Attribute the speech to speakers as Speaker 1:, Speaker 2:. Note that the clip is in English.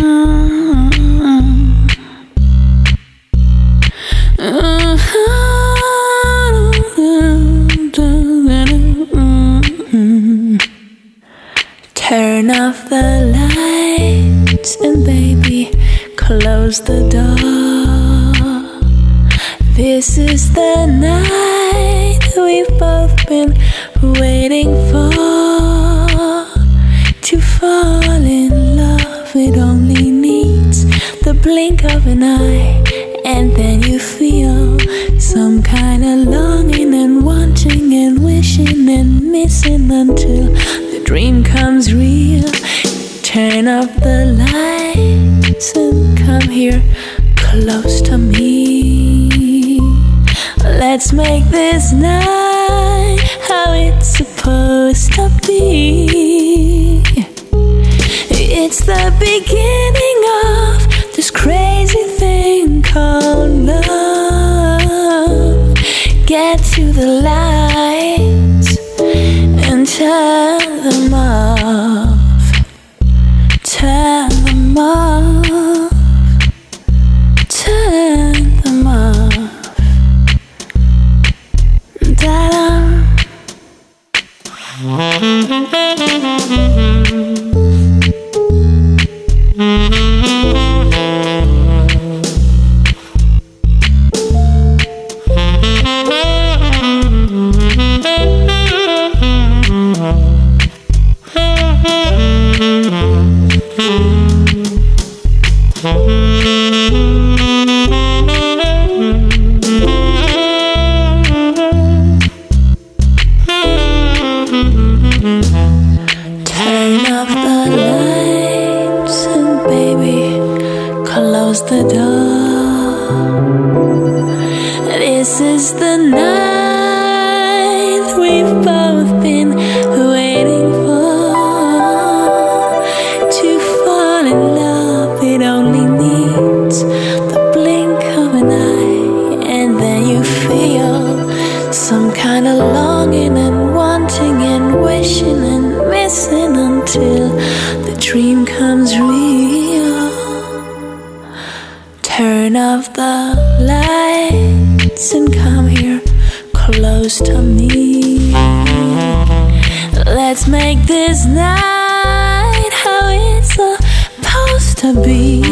Speaker 1: Turn off the lights and baby, close the door. This is the night we've both been waiting for. To fall in love, it only needs the blink of an eye, and then you feel some kind of longing and wanting and wishing and missing until the dream comes real. Turn off the lights and come here close to me. Let's make this night how it's supposed to be. It's the beginning of this crazy thing called love. Get to the lights and turn them off. Turn them off. Turn them off. Da-da. Turn off the lights and baby, close the door. This is the night we've both been waiting for. To fall in love, it only needs the blink of an eye, and then you feel some kind of longing and wanting and wishing and missing until the dream comes real. Turn off the lights and come here close to me. Let's make this night how it's supposed to be.